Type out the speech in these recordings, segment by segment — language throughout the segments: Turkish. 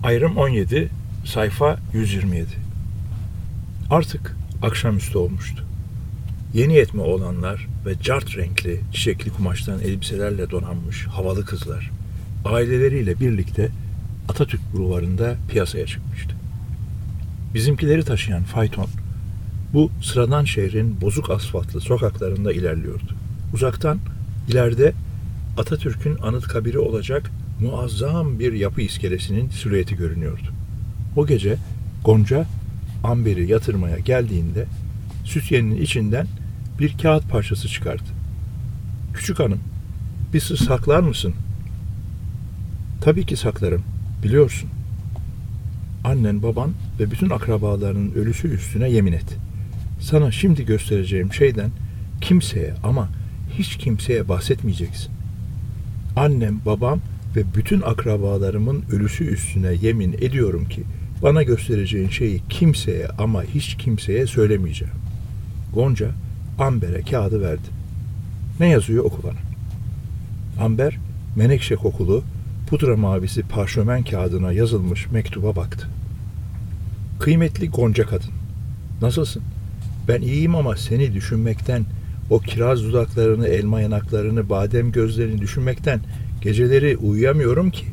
Ayrım 17, sayfa 127. Artık akşamüstü olmuştu. Yeni yetme oğlanlar ve cart renkli, çiçekli kumaştan elbiselerle donanmış havalı kızlar, aileleriyle birlikte Atatürk Bulvarı'nda piyasaya çıkmıştı. Bizimkileri taşıyan fayton, bu sıradan şehrin bozuk asfaltlı sokaklarında ilerliyordu. Uzaktan, ileride Atatürk'ün anıtkabiri olacak muazzam bir yapı iskelesinin silüeti görünüyordu. O gece Gonca, Amber'i yatırmaya geldiğinde sütyenin içinden bir kağıt parçası çıkardı. "Küçük hanım, bir sır saklar mısın?" "Tabii ki saklarım, biliyorsun. Annen, baban ve bütün akrabalarının ölüsü üstüne yemin et. Sana şimdi göstereceğim şeyden kimseye ama hiç kimseye bahsetmeyeceksin. Annem, babam ve bütün akrabalarımın ölüsü üstüne yemin ediyorum ki bana göstereceğin şeyi kimseye ama hiç kimseye söylemeyeceğim." Gonca, Amber'e kağıdı verdi. "Ne yazıyor, oku bana." Amber, menekşe kokulu, pudra mavisi parşömen kağıdına yazılmış mektuba baktı. "Kıymetli Gonca kadın, nasılsın? Ben iyiyim ama seni düşünmekten, o kiraz dudaklarını, elma yanaklarını, badem gözlerini düşünmekten geceleri uyuyamıyorum ki."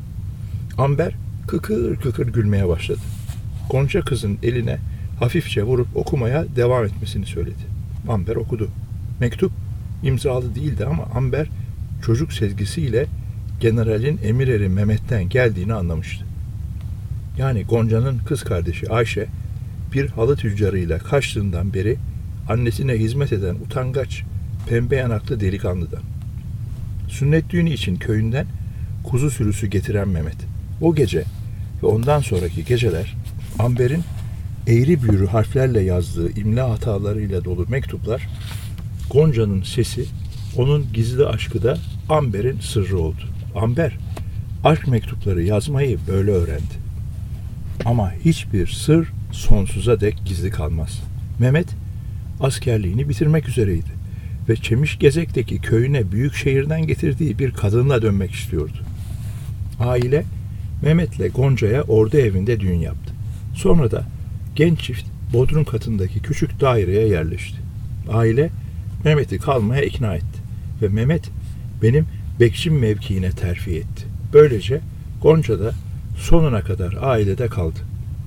Amber kıkır kıkır gülmeye başladı. Gonca kızın eline hafifçe vurup okumaya devam etmesini söyledi. Amber okudu. Mektup imzalı değildi ama Amber çocuk sezgisiyle generalin emir eri Mehmet'ten geldiğini anlamıştı. Yani Gonca'nın kız kardeşi Ayşe bir halı tüccarıyla kaçtığından beri annesine hizmet eden utangaç, pembe yanaklı delikanlıdan. Sünnet düğünü için köyünden kuzu sürüsü getiren Mehmet. O gece ve ondan sonraki geceler Amber'in eğri büğrü harflerle yazdığı imla hatalarıyla dolu mektuplar, Gonca'nın sesi, onun gizli aşkı da Amber'in sırrı oldu. Amber, aşk mektupları yazmayı böyle öğrendi. Ama hiçbir sır sonsuza dek gizli kalmaz. Mehmet, askerliğini bitirmek üzereydi ve Çemişgezek'teki köyüne büyük şehirden getirdiği bir kadınla dönmek istiyordu. Aile, Mehmet'le Gonca'ya ordu evinde düğün yaptı. Sonra da genç çift bodrum katındaki küçük daireye yerleşti. Aile, Mehmet'i kalmaya ikna etti ve Mehmet benim bekçim mevkiine terfi etti. Böylece Gonca da sonuna kadar ailede kaldı.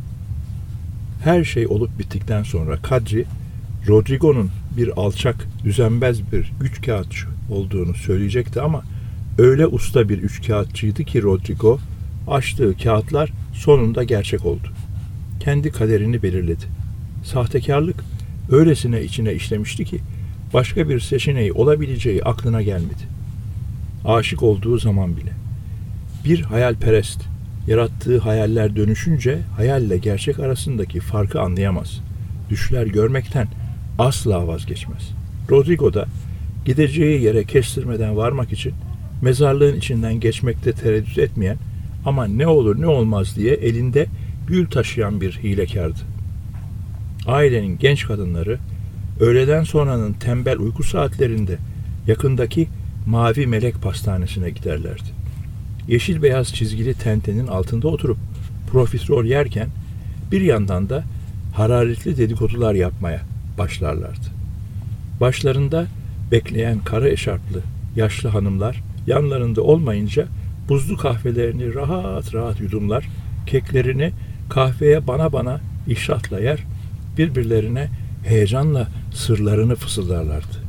Her şey olup bittikten sonra Kadri, Rodrigo'nun bir alçak, düzenbaz bir üçkağıtçı olduğunu söyleyecekti ama öyle usta bir üçkağıtçıydı ki Rodrigo, açtığı kağıtlar sonunda gerçek oldu. Kendi kaderini belirledi. Sahtekarlık öylesine içine işlemişti ki başka bir seçeneği olabileceği aklına gelmedi. Aşık olduğu zaman bile. Bir hayalperest, yarattığı hayaller dönüşünce hayalle gerçek arasındaki farkı anlayamaz. Düşler görmekten asla vazgeçmez. Rodrigo da gideceği yere kestirmeden varmak için mezarlığın içinden geçmekte tereddüt etmeyen ama ne olur ne olmaz diye elinde gül taşıyan bir hilekardı. Ailenin genç kadınları öğleden sonranın tembel uyku saatlerinde yakındaki Mavi Melek Pastanesi'ne giderlerdi. Yeşil beyaz çizgili tentenin altında oturup profiterol yerken bir yandan da hararetli dedikodular yapmaya başlarlardı. Başlarında bekleyen kara eşarplı yaşlı hanımlar yanlarında olmayınca buzlu kahvelerini rahat rahat yudumlar, keklerini kahveye bana iştahla yer, birbirlerine heyecanla sırlarını fısıldarlardı.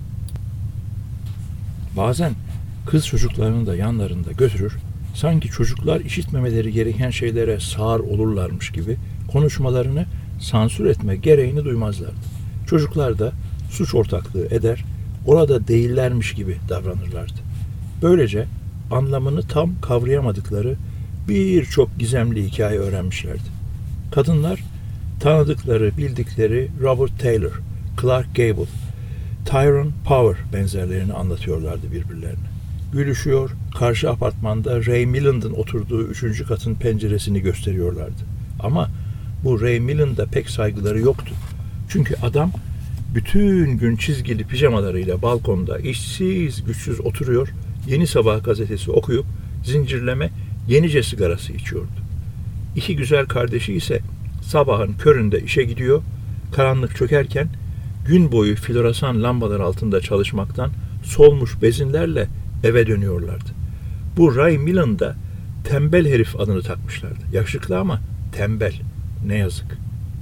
Bazen kız çocuklarını da yanlarında götürür, sanki çocuklar işitmemeleri gereken şeylere sağır olurlarmış gibi konuşmalarını sansür etme gereğini duymazlardı. Çocuklar da suç ortaklığı eder, orada değillermiş gibi davranırlardı. Böylece anlamını tam kavrayamadıkları birçok gizemli hikaye öğrenmişlerdi. Kadınlar tanıdıkları, bildikleri Robert Taylor, Clark Gable, Tyrone Power benzerlerini anlatıyorlardı birbirlerine. Gülüşüyor, karşı apartmanda Ray Milland'ın oturduğu 3. katın penceresini gösteriyorlardı. Ama bu Ray Milland'a pek saygıları yoktu. Çünkü adam bütün gün çizgili pijamalarıyla balkonda işsiz güçsüz oturuyor, Yeni Sabah gazetesi okuyup zincirleme Yenice sigarası içiyordu. İki güzel kardeşi ise sabahın köründe işe gidiyor, karanlık çökerken gün boyu floresan lambalar altında çalışmaktan solmuş bezinlerle eve dönüyorlardı. Bu Ray Milland'a tembel herif adını takmışlardı. Yakışıklı ama tembel. Ne yazık.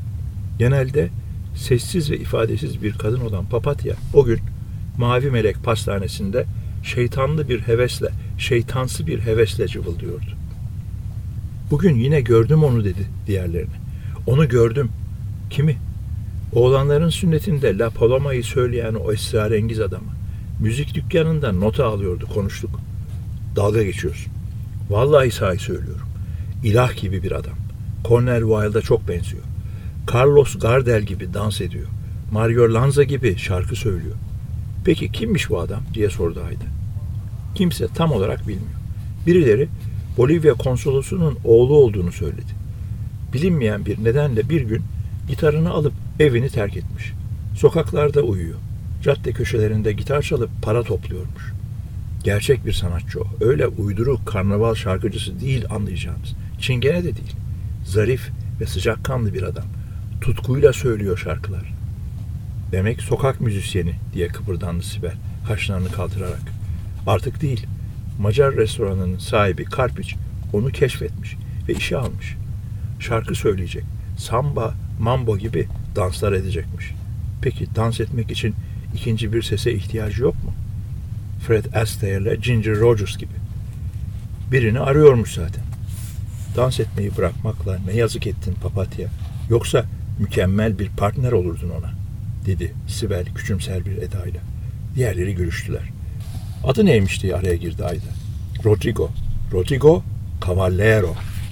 Genelde sessiz ve ifadesiz bir kadın olan Papatya o gün Mavi Melek pastanesinde şeytanlı bir hevesle, şeytansı bir hevesle cıvıldıyordu. Bugün yine gördüm onu dedi diğerlerine. Onu gördüm. Kimi? Oğlanların sünnetinde La Paloma'yı söyleyen o esrarengiz adamı. Müzik dükkanında nota alıyordu, konuştuk. Dalga geçiyorsun. Vallahi sahi söylüyorum. İlah gibi bir adam. Cornel Wilde'a çok benziyor. Carlos Gardel gibi dans ediyor. Mario Lanza gibi şarkı söylüyor. Peki kimmiş bu adam diye sordu Ayda. Kimse tam olarak bilmiyor. Birileri Bolivya konsolosunun oğlu olduğunu söyledi. Bilinmeyen bir nedenle bir gün gitarını alıp evini terk etmiş. Sokaklarda uyuyor. Cadde köşelerinde gitar çalıp para topluyormuş. Gerçek bir sanatçı o. Öyle uyduruk karnaval şarkıcısı değil anlayacağımız. Çingene de değil. Zarif ve sıcakkanlı bir adam. Tutkuyla söylüyor şarkılar. Demek sokak müzisyeni diye kıpırdandı Sibel kaşlarını kaldırarak. Artık değil. Macar restoranının sahibi Karpiç onu keşfetmiş ve işe almış. Şarkı söyleyecek. Samba, mambo gibi danslar edecekmiş. Peki dans etmek için ikinci bir sese ihtiyacı yok mu? Fred Astaire'le Ginger Rogers gibi. Birini arıyormuş zaten. Dans etmeyi bırakmakla ne yazık ettin Papatya. Yoksa mükemmel bir partner olurdun ona, dedi Sibel küçümser bir edayla. Diğerleri gülüştüler. Adı neymiş diye araya girdi Ayda. Rodrigo. Rodrigo Cavallero.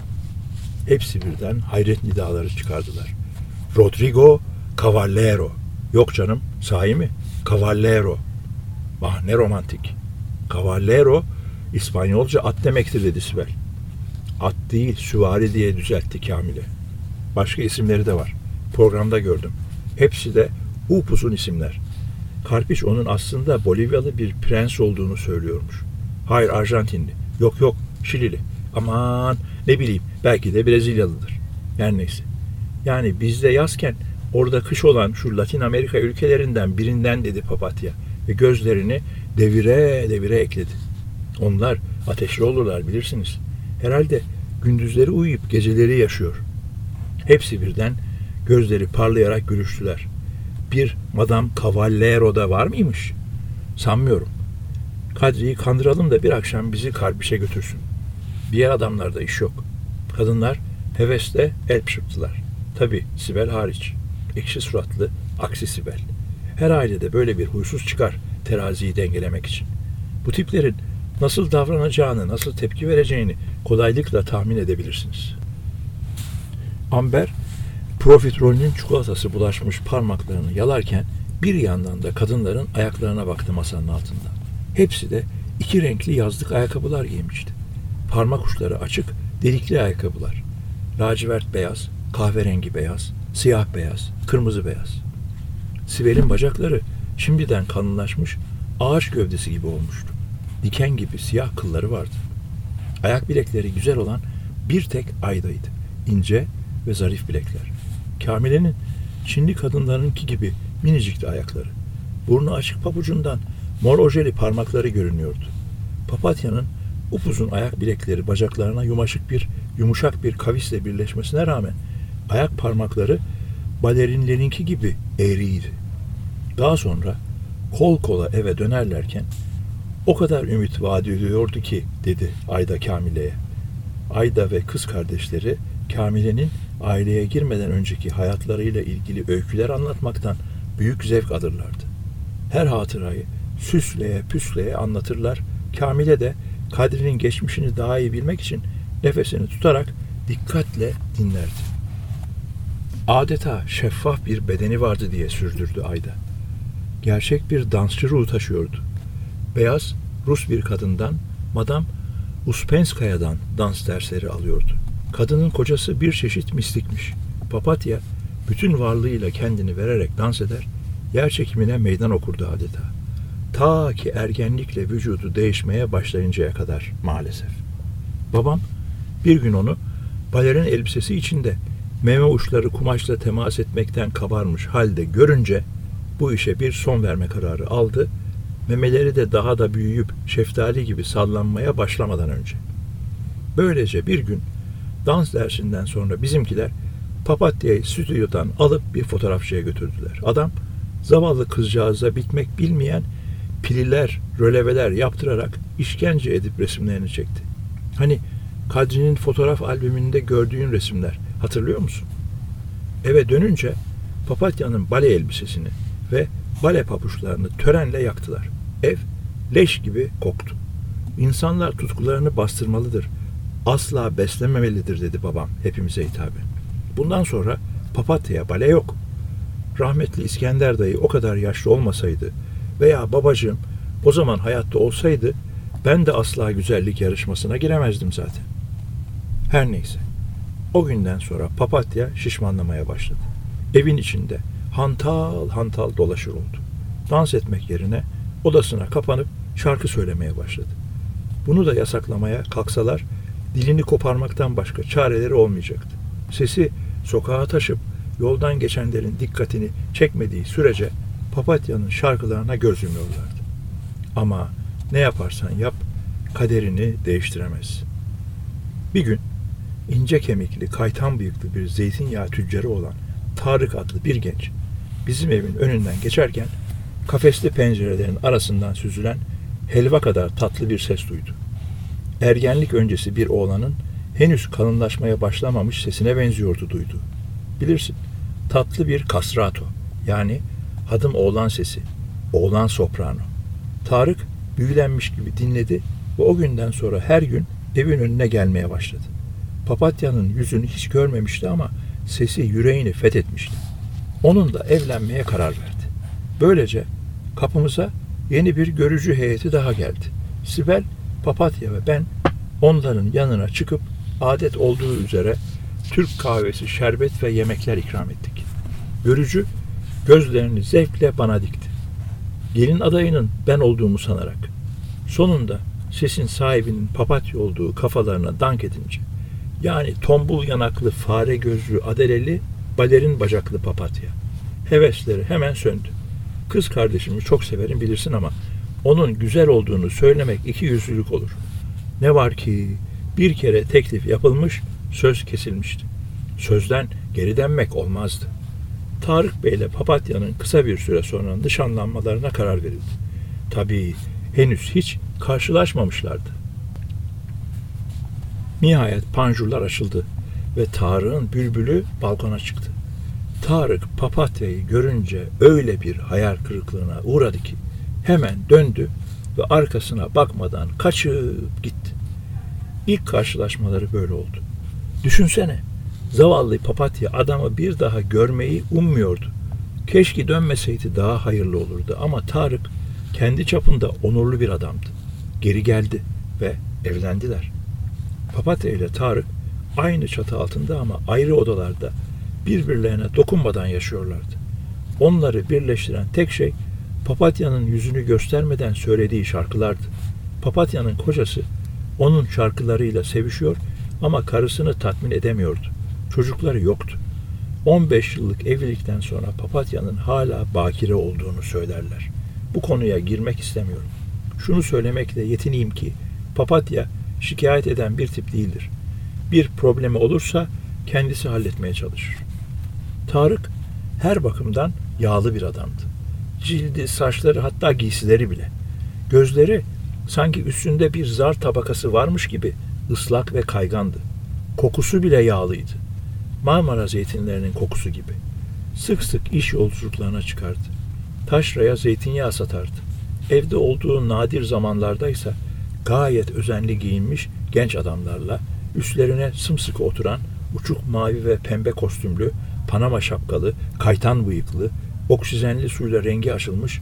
Hepsi birden hayret nidaları çıkardılar. Rodrigo Cavallero. Yok canım, sahi mi? Cavallero. Ah ne romantik. Cavallero İspanyolca at demektir dedi Sibel. At değil, süvari diye düzeltti Kamile. Başka isimleri de var. Programda gördüm. Hepsi de upuzun isimler. Karpiç onun aslında Bolivyalı bir prens olduğunu söylüyormuş. Hayır, Arjantinli. Yok, Şilili. Aman ne bileyim, belki de Brezilyalıdır. Her neyse. Yani bizde yazken orada kış olan şu Latin Amerika ülkelerinden birinden dedi Papatya ve gözlerini devire devire ekledi. Onlar ateşli olurlar bilirsiniz. Herhalde gündüzleri uyuyup geceleri yaşıyor. Hepsi birden gözleri parlayarak gülüştüler. Bir Madame Cavallero da var mıymış? Sanmıyorum. Kadri'yi kandıralım da bir akşam bizi Karpiş'e götürsün. Diğer adamlarda iş yok. Kadınlar hevesle el çırptılar. Tabii Sibel hariç. Ekşi suratlı, aksi Sibel. Her ailede böyle bir huysuz çıkar teraziyi dengelemek için. Bu tiplerin nasıl davranacağını, nasıl tepki vereceğini kolaylıkla tahmin edebilirsiniz. Amber, profiterolünün çikolatası bulaşmış parmaklarını yalarken bir yandan da kadınların ayaklarına baktı masanın altında. Hepsi de iki renkli yazlık ayakkabılar giymişti. Parmak uçları açık, delikli ayakkabılar. Lacivert beyaz, kahverengi beyaz, siyah beyaz, kırmızı beyaz. Sibel'in bacakları şimdiden kalınlaşmış, ağaç gövdesi gibi olmuştu. Diken gibi siyah kılları vardı. Ayak bilekleri güzel olan bir tek Ayda'ydı. İnce ve zarif bilekler. Kamile'nin Çinli kadınlarınki gibi minicikti ayakları. Burnu açık pabucundan mor ojeli parmakları görünüyordu. Papatya'nın upuzun ayak bilekleri bacaklarına yumuşak bir kavisle birleşmesine rağmen ayak parmakları balerinlerinki gibi eğriydi. Daha sonra kol kola eve dönerlerken o kadar ümit vaat ediyordu ki dedi Ayda Kamile'ye. Ayda ve kız kardeşleri Kamile'nin aileye girmeden önceki hayatlarıyla ilgili öyküler anlatmaktan büyük zevk alırlardı. Her hatırayı süsleye püsleye anlatırlar. Kamile de Kadri'nin geçmişini daha iyi bilmek için nefesini tutarak dikkatle dinlerdi. Adeta şeffaf bir bedeni vardı diye sürdürdü Ayda. Gerçek bir dansçı ruhu taşıyordu. Beyaz Rus bir kadından Madame Uspenskaya'dan dans dersleri alıyordu. Kadının kocası bir çeşit mistikmiş. Papatya bütün varlığıyla kendini vererek dans eder, yer çekimine meydan okurdu adeta. Ta ki ergenlikle vücudu değişmeye başlayıncaya kadar maalesef. Babam bir gün onu balerin elbisesi içinde meme uçları kumaşla temas etmekten kabarmış halde görünce bu işe bir son verme kararı aldı. Memeleri de daha da büyüyüp şeftali gibi sallanmaya başlamadan önce. Böylece bir gün dans dersinden sonra bizimkiler Papatya'yı stüdyodan alıp bir fotoğrafçıya götürdüler. Adam zavallı kızcağıza bitmek bilmeyen pililer, röleveler yaptırarak işkence edip resimlerini çekti. Hani Kadri'nin fotoğraf albümünde gördüğün resimler, hatırlıyor musun? Eve dönünce Papatya'nın bale elbisesini ve bale papuçlarını törenle yaktılar. Ev leş gibi koktu. İnsanlar tutkularını bastırmalıdır, asla beslememelidir dedi babam hepimize hitaben. Bundan sonra Papatya'ya bale yok. Rahmetli İskender dayı o kadar yaşlı olmasaydı veya babacığım o zaman hayatta olsaydı ben de asla güzellik yarışmasına giremezdim zaten. Her neyse. O günden sonra Papatya şişmanlamaya başladı. Evin içinde hantal hantal dolaşır oldu. Dans etmek yerine odasına kapanıp şarkı söylemeye başladı. Bunu da yasaklamaya kalksalar dilini koparmaktan başka çareleri olmayacaktı. Sesi sokağa taşıp yoldan geçenlerin dikkatini çekmediği sürece Papatya'nın şarkılarına göz yumuyorlardı. Ama ne yaparsan yap kaderini değiştiremez. Bir gün ince kemikli, kaytan bıyıklı bir zeytinyağı tüccarı olan Tarık adlı bir genç bizim evin önünden geçerken kafesli pencerelerin arasından süzülen helva kadar tatlı bir ses duydu. Ergenlik öncesi bir oğlanın henüz kalınlaşmaya başlamamış sesine benziyordu duyduğu. Bilirsin, tatlı bir castrato, yani hadım oğlan sesi, oğlan soprano. Tarık büyülenmiş gibi dinledi ve o günden sonra her gün evin önüne gelmeye başladı. Papatya'nın yüzünü hiç görmemişti ama sesi yüreğini fethetmişti. Onunla evlenmeye karar verdi. Böylece kapımıza yeni bir görücü heyeti daha geldi. Sibel, Papatya ve ben onların yanına çıkıp adet olduğu üzere Türk kahvesi, şerbet ve yemekler ikram ettik. Görücü gözlerini zevkle bana dikti. Gelin adayının ben olduğumu sanarak. Sonunda sesin sahibinin Papatya olduğu kafalarına dank edince, yani tombul yanaklı, fare gözlü, adeleli, balerin bacaklı Papatya. Hevesleri hemen söndü. Kız kardeşimi çok severim bilirsin ama onun güzel olduğunu söylemek ikiyüzlülük olur. Ne var ki bir kere teklif yapılmış, söz kesilmişti. Sözden geri dönmek olmazdı. Tarık Bey ile Papatya'nın kısa bir süre sonra nişanlanmalarına karar verildi. Tabii henüz hiç karşılaşmamışlardı. Nihayet panjurlar açıldı ve Tarık'ın bülbülü balkona çıktı. Tarık Papatya'yı görünce öyle bir hayal kırıklığına uğradı ki hemen döndü ve arkasına bakmadan kaçıp gitti. İlk karşılaşmaları böyle oldu. Düşünsene, zavallı Papatya adamı bir daha görmeyi ummuyordu. Keşke dönmeseydi daha hayırlı olurdu ama Tarık kendi çapında onurlu bir adamdı. Geri geldi ve evlendiler. Papatya ile Tarık aynı çatı altında ama ayrı odalarda birbirlerine dokunmadan yaşıyorlardı. Onları birleştiren tek şey Papatya'nın yüzünü göstermeden söylediği şarkılardı. Papatya'nın kocası onun şarkılarıyla sevişiyor ama karısını tatmin edemiyordu. Çocukları yoktu. 15 yıllık evlilikten sonra Papatya'nın hala bakire olduğunu söylerler. Bu konuya girmek istemiyorum. Şunu söylemekle yetineyim ki Papatya şikayet eden bir tip değildir. Bir problemi olursa kendisi halletmeye çalışır. Tarık her bakımdan yağlı bir adamdı. Cildi, saçları, hatta giysileri bile. Gözleri sanki üstünde bir zar tabakası varmış gibi ıslak ve kaygandı. Kokusu bile yağlıydı. Marmara zeytinlerinin kokusu gibi. Sık sık iş yolculuklarına çıkardı. Taşraya zeytinyağı satardı. Evde olduğu nadir zamanlardaysa gayet özenli giyinmiş genç adamlarla üstlerine sımsıkı oturan uçuk mavi ve pembe kostümlü, Panama şapkalı, kaytan bıyıklı, oksijenli suyla rengi açılmış,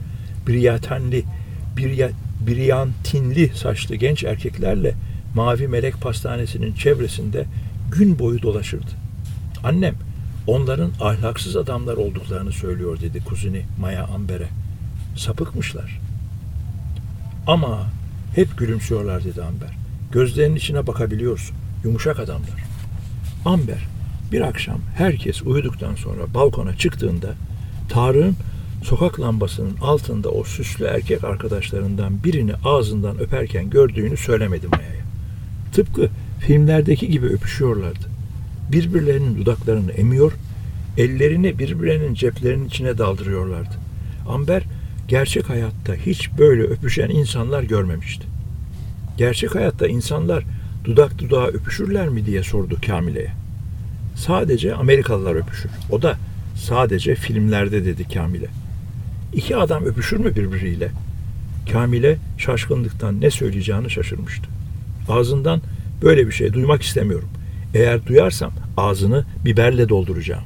briyantinli saçlı genç erkeklerle Mavi Melek Pastanesi'nin çevresinde gün boyu dolaşırdı. Annem onların ahlaksız adamlar olduklarını söylüyor dedi kuzini Maya Amber'e. Sapıkmışlar. Ama hep gülümsüyorlar dedi Amber. Gözlerinin içine bakabiliyorsun. Yumuşak adamlar. Amber bir akşam herkes uyuduktan sonra balkona çıktığında Tarık'ın sokak lambasının altında o süslü erkek arkadaşlarından birini ağzından öperken gördüğünü söylemedi Maya'ya. Tıpkı filmlerdeki gibi öpüşüyorlardı. Birbirlerinin dudaklarını emiyor, ellerini birbirlerinin ceplerinin içine daldırıyorlardı. Amber gerçek hayatta hiç böyle öpüşen insanlar görmemişti. Gerçek hayatta insanlar dudak dudağa öpüşürler mi diye sordu Kamile'ye. Sadece Amerikalılar öpüşür. O da sadece filmlerde dedi Kamile. İki adam öpüşür mü birbiriyle? Kamile şaşkınlıktan ne söyleyeceğini şaşırmıştı. Ağzından böyle bir şey duymak istemiyorum. Eğer duyarsam ağzını biberle dolduracağım.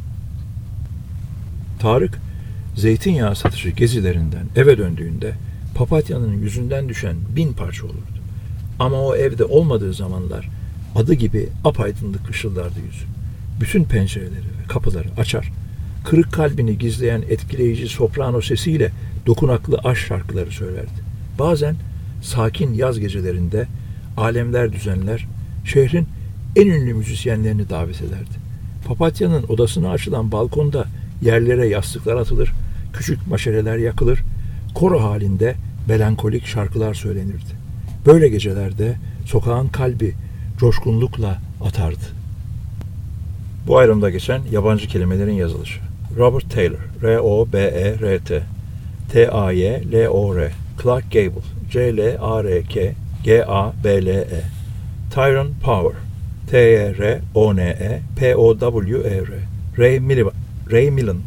Tarık, zeytinyağı satışı gezilerinden eve döndüğünde Papatya'nın yüzünden düşen 1000 parça olurdu. Ama o evde olmadığı zamanlar adı gibi apaydınlık ışıldardı yüzü. Bütün pencereleri ve kapıları açar, kırık kalbini gizleyen etkileyici soprano sesiyle dokunaklı aşk şarkıları söylerdi. Bazen sakin yaz gecelerinde alemler düzenler, şehrin en ünlü müzisyenlerini davet ederdi. Papatya'nın odasına açılan balkonda yerlere yastıklar atılır, küçük maşereler yakılır, koro halinde melankolik şarkılar söylenirdi. Böyle gecelerde sokağın kalbi coşkunlukla atardı. Bu ayrımda geçen yabancı kelimelerin yazılışı. Robert Taylor, R-O-B-E-R-T, T-A-Y-L-O-R, Clark Gable, C-L-A-R-K, G-A-B-L-E, Tyrone Power, T-Y-R-O-N-E, P-O-W-E-R, Ray Milland,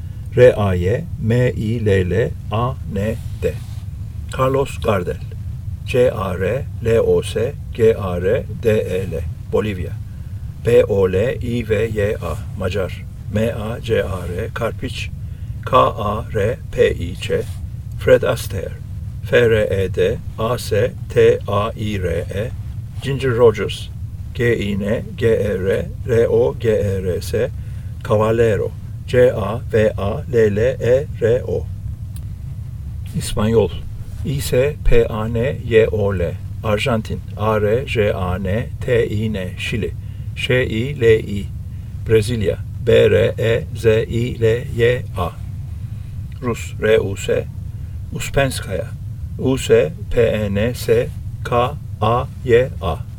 R-A-Y-M-I-L-L-A-N-D, Carlos Gardel, C-A-R-L-O-S-G-A-R-D-E-L, Bolivya, B-O-L-I-V-Y-A, Macar, M-A-C-A-R, Karpiç, K-A-R-P-İ-Ç, Fred Astaire, F-R-E-D, A-S-T-A-İ-R-E, Ginger Rogers, G-I-N-G-E-R, R-O-G-E-R-S, Cavallero, C-A-V-A-L-L-E-R-O, İspanyol, İ-S-P-A-N-Y-O-L, Arjantin, A-R-J-A-N-T-İ-N, Şili, Ş-İ-L-İ, Brezilya, B-R-E-Z-İ-L-Y-A, Rus, R-U-S, Uspenskaya, U-S-P-E-N-S-K-A-Y-A,